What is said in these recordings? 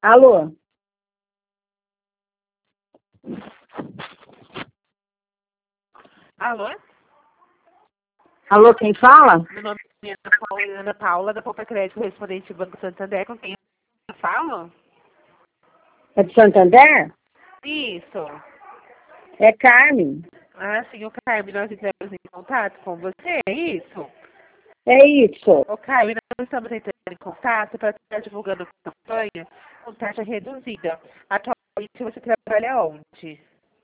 Alô? Alô? Alô, quem fala? Meu nome é Ana Paula, da Poupa Crédito, correspondente do Banco Santander, com quem eu falo? É de Santander? Isso. É Carmen. Ah, sim, o Carmen, nós entramos em contato com você, é isso? É isso. O Carmen, nós estamos entrando em contato para estar divulgando a campanha com taxa reduzida. Atualmente você trabalha onde?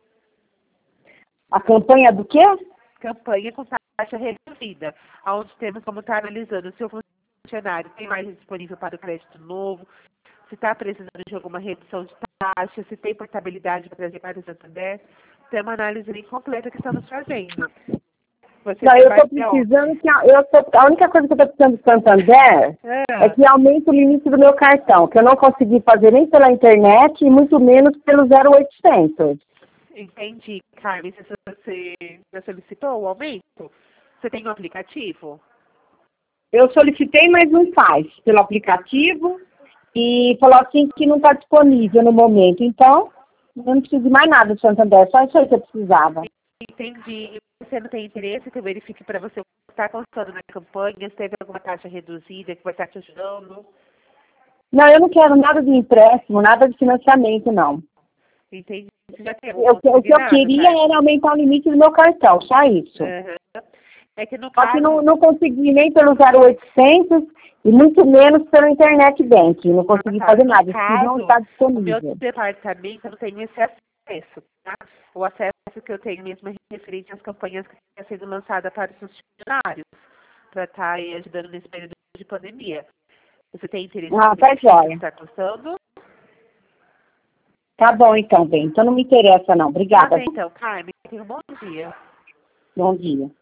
A campanha do quê? Campanha com taxa reduzida, onde temos como estar analisando o seu funcionário tem mais disponível para o crédito novo, se está precisando de alguma redução de taxa, se tem portabilidade para trazer para o Santander. Tem uma análise bem completa que estamos fazendo. Você Não, eu trabalha estou precisando onde? que a única coisa que eu estou precisando do Santander é Ah, que aumente o limite do meu cartão, que eu não consegui fazer nem pela internet e muito menos pelo 0800. entendi, Carmen. Se você já solicitou o aumento, você tem um aplicativo? Eu solicitei, mas não faz pelo aplicativo e falou assim que não está disponível no momento. Então, eu não preciso de mais nada do Santander, só isso aí que eu precisava. Entendi. E você não tem interesse que eu verifique para você o que está constando na campanha, se teve alguma taxa reduzida que vai estar te ajudando? Não, eu não quero nada de empréstimo, nada de financiamento, não. Entendi. Você já tem algum O que eu consignado, queria Carmen? era aumentar o limite do meu cartão, só isso. Aham. É que no Só que caso, não consegui nem pelo 0800 e muito menos pelo internet banking. Não consegui fazer no nada, isso que não caso, está o meu disponível. departamento não tem esse acesso, tá? O acesso que eu tenho mesmo é referente às campanhas que estão sendo lançadas para os funcionários, para estar aí ajudando nesse período de pandemia. Você tem interesse Ah, em tá verificar o que jóia. está custando? Tá bom então, bem. Então não me interessa não. Tá Obrigada. bem, então, Carmen. Tenha um bom dia. Bom dia.